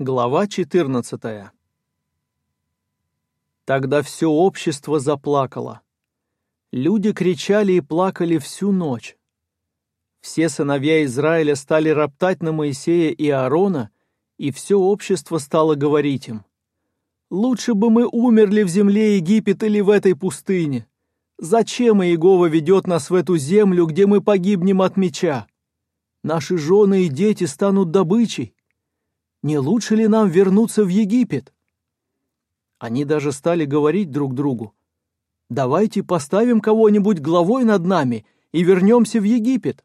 Глава 14. Тогда все общество заплакало. Люди кричали и плакали всю ночь. Все сыновья Израиля стали роптать на Моисея и Аарона, и все общество стало говорить им: «Лучше бы мы умерли в земле Египет или в этой пустыне. Зачем Иегова ведет нас в эту землю, где мы погибнем от меча? Наши жены и дети станут добычей. Не лучше ли нам вернуться в Египет?» Они даже стали говорить друг другу: «Давайте поставим кого-нибудь главой над нами и вернемся в Египет».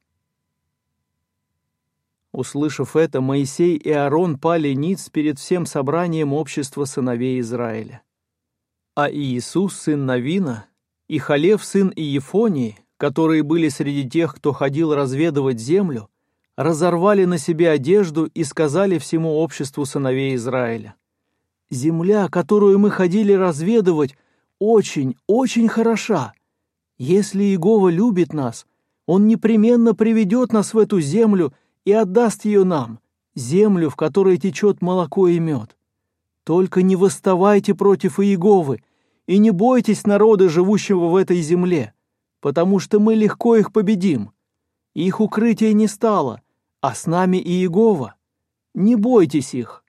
Услышав это, Моисей и Аарон пали ниц перед всем собранием общества сыновей Израиля. А Иисус, сын Навина, и Халев, сын Иефонии, которые были среди тех, кто ходил разведывать землю, разорвали на себе одежду и сказали всему обществу сыновей Израиля: «Земля, которую мы ходили разведывать, очень, очень хороша. Если Иегова любит нас, Он непременно приведет нас в эту землю и отдаст ее нам, землю, в которой течет молоко и мед. Только не восставайте против Иеговы и не бойтесь народа, живущего в этой земле, потому что мы легко их победим. Их укрытия не стало, а с нами Иегова. Не бойтесь их».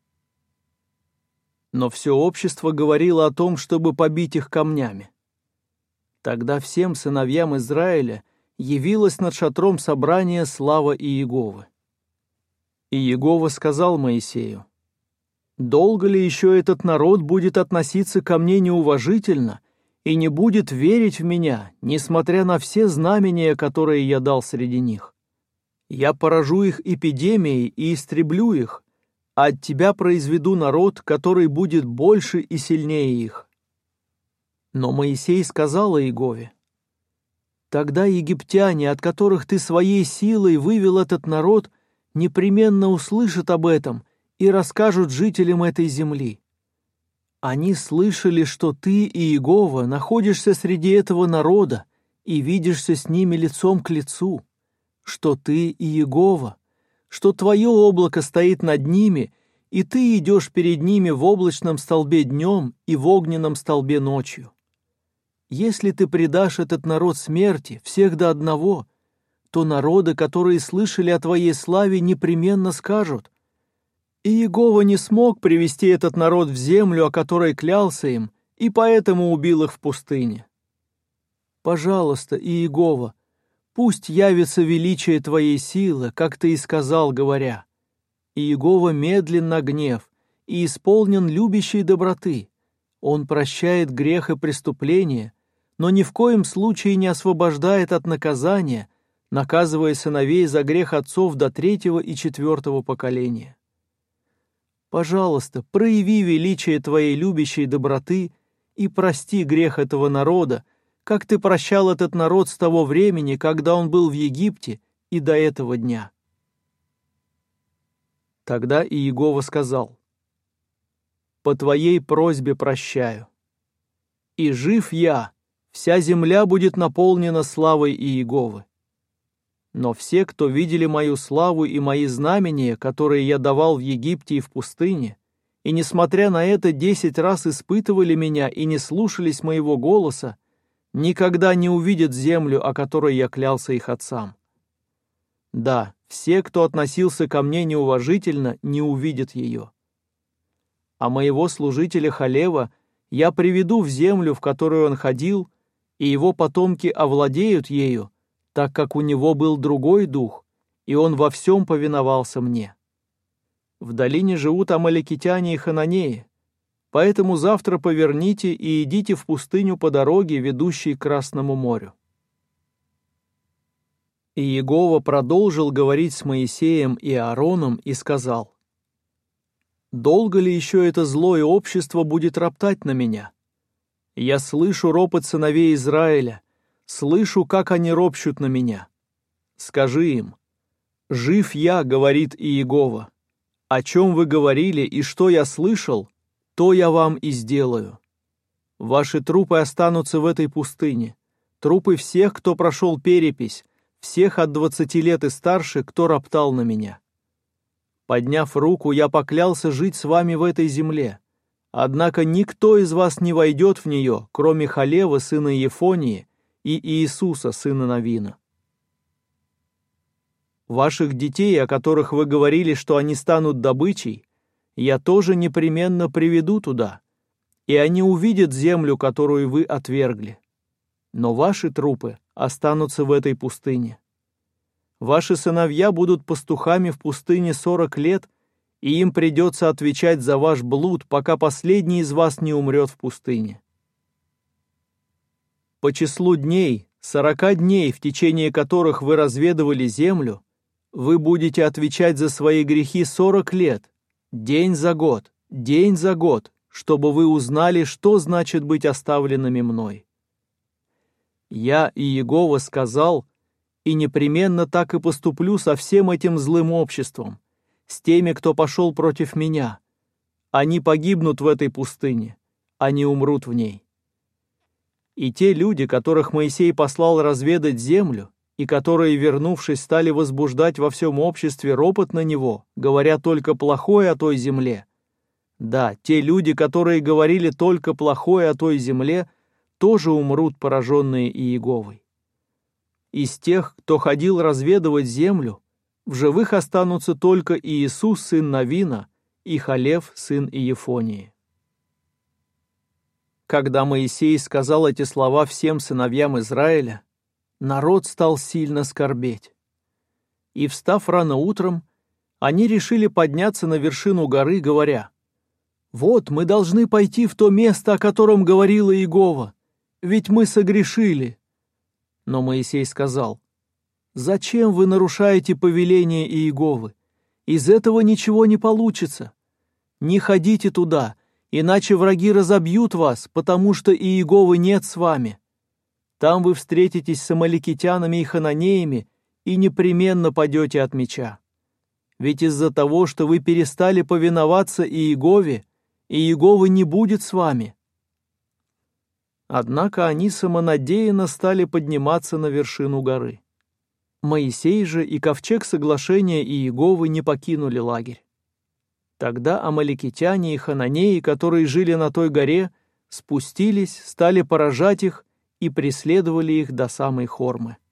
Но все общество говорило о том, чтобы побить их камнями. Тогда всем сыновьям Израиля явилась над шатром собрания слава Иеговы. И Иегова сказал Моисею: «Долго ли еще этот народ будет относиться ко мне неуважительно и не будет верить в меня, несмотря на все знамения, которые я дал среди них? Я поражу их эпидемией и истреблю их, а от тебя произведу народ, который будет больше и сильнее их». Но Моисей сказал Иегове: «Тогда египтяне, от которых ты своей силой вывел этот народ, непременно услышат об этом и расскажут жителям этой земли. Они слышали, что ты, Иегова, находишься среди этого народа и видишься с ними лицом к лицу, что ты, Иегова, что твое облако стоит над ними, и ты идешь перед ними в облачном столбе днем и в огненном столбе ночью. Если ты предашь этот народ смерти, всех до одного, то народы, которые слышали о твоей славе, непременно скажут: Иегова не смог привести этот народ в землю, о которой клялся им, и поэтому убил их в пустыне. Пожалуйста, Иегова, пусть явится величие твоей силы, как ты и сказал, говоря: Иегова медлен на гнев и исполнен любящей доброты. Он прощает грех и преступление, но ни в коем случае не освобождает от наказания, наказывая сыновей за грех отцов до 3-го и 4-го поколения. Пожалуйста, прояви величие твоей любящей доброты и прости грех этого народа, как ты прощал этот народ с того времени, когда он был в Египте, и до этого дня». Тогда Иегова сказал: «По твоей просьбе прощаю. И жив я, вся земля будет наполнена славой Иеговы. Но все, кто видели мою славу и мои знамения, которые я давал в Египте и в пустыне, и, несмотря на это, 10 раз испытывали меня и не слушались моего голоса, никогда не увидят землю, о которой я клялся их отцам. Да, все, кто относился ко мне неуважительно, не увидят ее. А моего служителя Халева я приведу в землю, в которую он ходил, и его потомки овладеют ею, так как у него был другой дух, и он во всем повиновался мне. В долине живут амалекитяне и хананеи, поэтому завтра поверните и идите в пустыню по дороге, ведущей к Красному морю». И Иегова продолжил говорить с Моисеем и Аароном и сказал: «Долго ли еще это злое общество будет роптать на меня? Я слышу ропот сыновей Израиля, слышу, как они ропщут на меня. Скажи им: жив я, говорит Иегова. О чем вы говорили и что я слышал, то я вам и сделаю. Ваши трупы останутся в этой пустыне, трупы всех, кто прошел перепись, всех от 20 лет и старше, кто роптал на меня. Подняв руку, я поклялся жить с вами в этой земле. Однако никто из вас не войдет в нее, кроме Халева, сына Ефонии, и Иисуса, сына Навина. Ваших детей, о которых вы говорили, что они станут добычей, я тоже непременно приведу туда, и они увидят землю, которую вы отвергли. Но ваши трупы останутся в этой пустыне. Ваши сыновья будут пастухами в пустыне 40 лет, и им придется отвечать за ваш блуд, пока последний из вас не умрет в пустыне. По числу дней, 40 дней, в течение которых вы разведывали землю, вы будете отвечать за свои грехи 40 лет, день за год, чтобы вы узнали, что значит быть оставленными мной. Я, Иегова, сказал, и непременно так и поступлю со всем этим злым обществом, с теми, кто пошел против меня. Они погибнут в этой пустыне, они умрут в ней. И те люди, которых Моисей послал разведать землю, и которые, вернувшись, стали возбуждать во всем обществе ропот на него, говоря только плохое о той земле. Да, те люди, которые говорили только плохое о той земле, тоже умрут, пораженные Иеговой. Из тех, кто ходил разведывать землю, в живых останутся только Иисус, сын Навина, и Халев, сын Иефонии. Когда Моисей сказал эти слова всем сыновьям Израиля, народ стал сильно скорбеть. И, встав рано утром, они решили подняться на вершину горы, говоря: «Вот, мы должны пойти в то место, о котором говорила Иегова, ведь мы согрешили». Но Моисей сказал: «Зачем вы нарушаете повеление Иеговы? Из этого ничего не получится. Не ходите туда, иначе враги разобьют вас, потому что Иеговы нет с вами. Там вы встретитесь с амаликитянами и хананеями и непременно падете от меча. Ведь из-за того, что вы перестали повиноваться Иегове, Иегова не будет с вами». Однако они самонадеянно стали подниматься на вершину горы. Моисей же и ковчег соглашения Иеговы не покинули лагерь. Тогда амаликитяне и хананеи, которые жили на той горе, спустились, стали поражать их и преследовали их до самой Хормы.